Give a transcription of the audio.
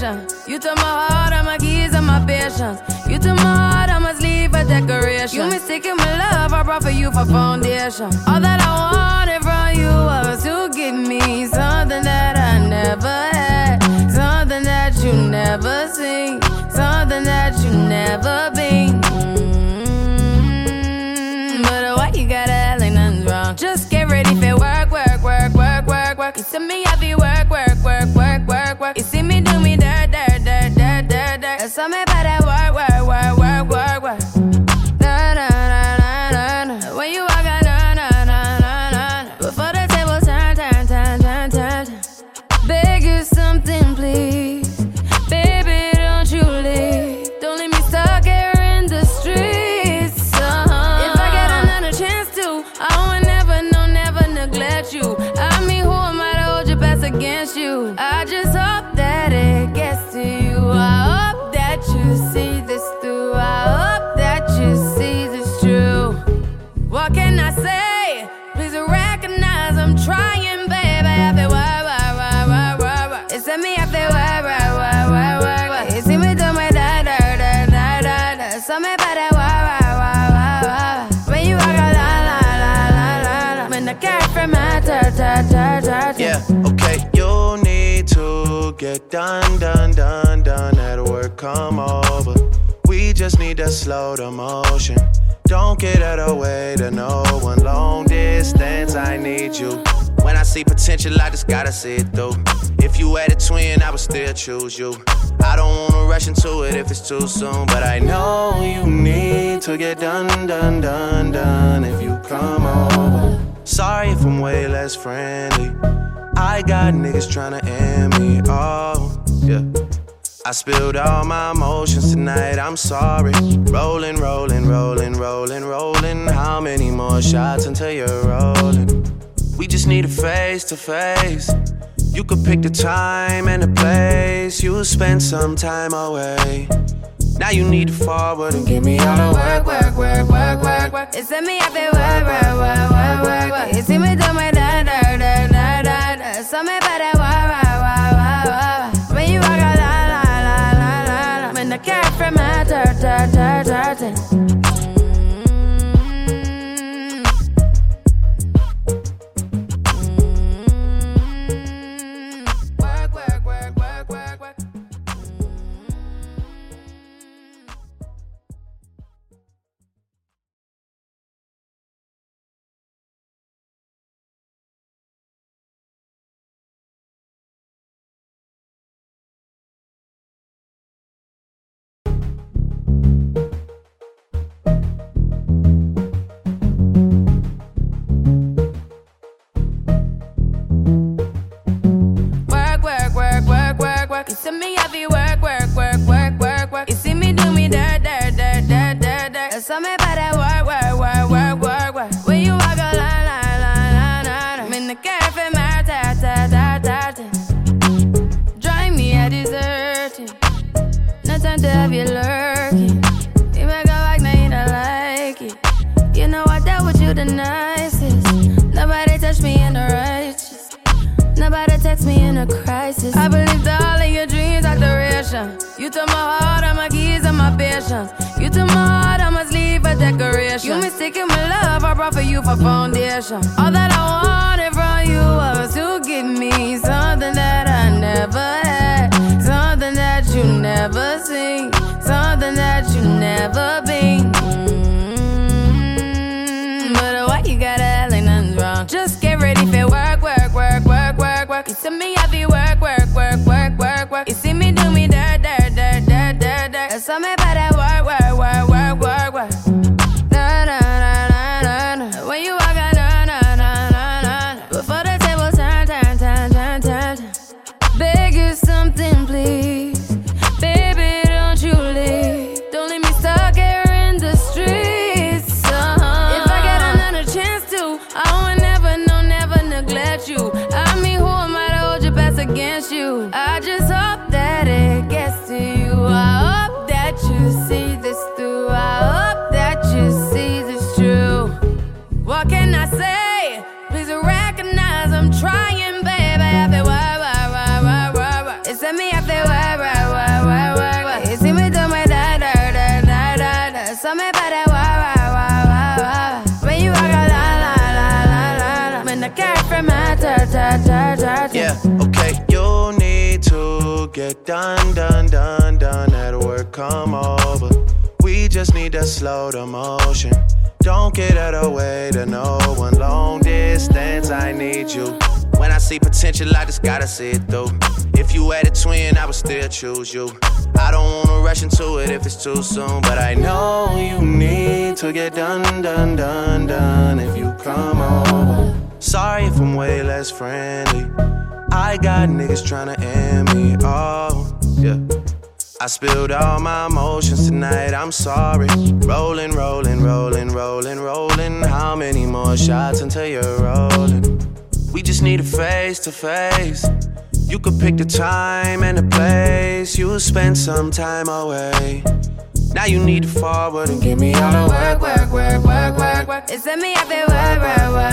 decoration. You took my heart, all my keys, and my patience. You took my heart, I must leave a decoration. You mistaken my love, I brought for you for foundation. All that I wanted from you was to give me something that I never had, something that you never seen, something that you never been. But why you gotta act like nothing's wrong? Just get ready for work, work, work, work, work, work. You see me, I be work, work, work, work, work, work. You see me do me dirt, dirt, dirt, dirt, dirt, dirt. There's something about that work, work, work, work, work, work. Na na na na na na. When you walk out, na na na na na. Before the table turn, turn, turn, turn, turn, turn. Beg you something, please, baby, don't you leave. Don't leave me stuck here in the streets. If I get another chance to, I would never, no, never neglect you. I mean, who am I to hold your best against you? I just hope that it gets to you. I hope that you see this through. I hope that you see this true. What can I say? Please recognize I'm trying, baby. I feel why. It's me, I feel why. You see me do my da. Something about that why. When you walk out, la. When the cat from my ta. Yeah, okay, you need to get done. At work, come over. We just need to slow the motion. Don't get out of the way to no one. Long distance, I need you. When I see potential, I just gotta see it through. If you had a twin, I would still choose you. I don't wanna rush into it if it's too soon, but I know you need to get done. If you come over. Sorry if I'm way less friendly. I got niggas tryna end me. Oh, yeah. I spilled all my emotions tonight, I'm sorry. Rolling. How many more shots until you're rolling? We just need a face to face. You could pick the time and the place. You'll spend some time away. Now you need to forward and give me all the work. It's me, I feel work. You see me do my da. Something about that why. When you walk out, la. When the cat from my dirt. You see me, I be work. You see me do me dirt. There's something about that work. When you walk a line. I'm in the cafe, my ta. Drive me a deserting. No time to have you lurking. You make a like, now you don't like it. You know I dealt with you the nicest. Nobody touched me in the righteous. Nobody text me in a crisis. I believed all of your dreams are duration. You took my heart, all my keys, and my patience. You took my heart, I must leave a decoration. You mistaken my love, I brought for you for foundation. All that I wanted from you was to give me something that I never had, something that you never seen, something that you never been. But why you gotta act like nothing's wrong? Just get ready for work. You see me, I be work. You see me do me dirt. There's something about that work. Na. When you walk out, na. Before the table turn. Beg you something, please, baby, don't you leave. Don't leave me stuck here in the streets. If I get another chance to, I would never, no, never neglect you. I mean, who am I to hold your best against you? I just hope that it gets to you. I hope that you see this through. I hope that you see this true. What can I say? Please recognize I'm trying, baby. I feel why. It's me, I feel why. get done, done, done, done. That work come over. We just need to slow the motion. Don't get out of the way to no one. Long distance, I need you. When I see potential, I just gotta see it through. If you had a twin, I would still choose you. I don't wanna rush into it if it's too soon, but I know you need to get done, done, done, done if you come over. Sorry if I'm way less friendly. I got niggas tryna end me, oh, yeah. I spilled all my emotions tonight, I'm sorry. Rolling, rolling, rolling, rolling, rolling. How many more shots until you're rolling? We just need a face to face. You could pick the time and the place. You'll spend some time away. Now you need to forward and give me all the work, work, work, work, work, work. It's me, I feel work, work, work.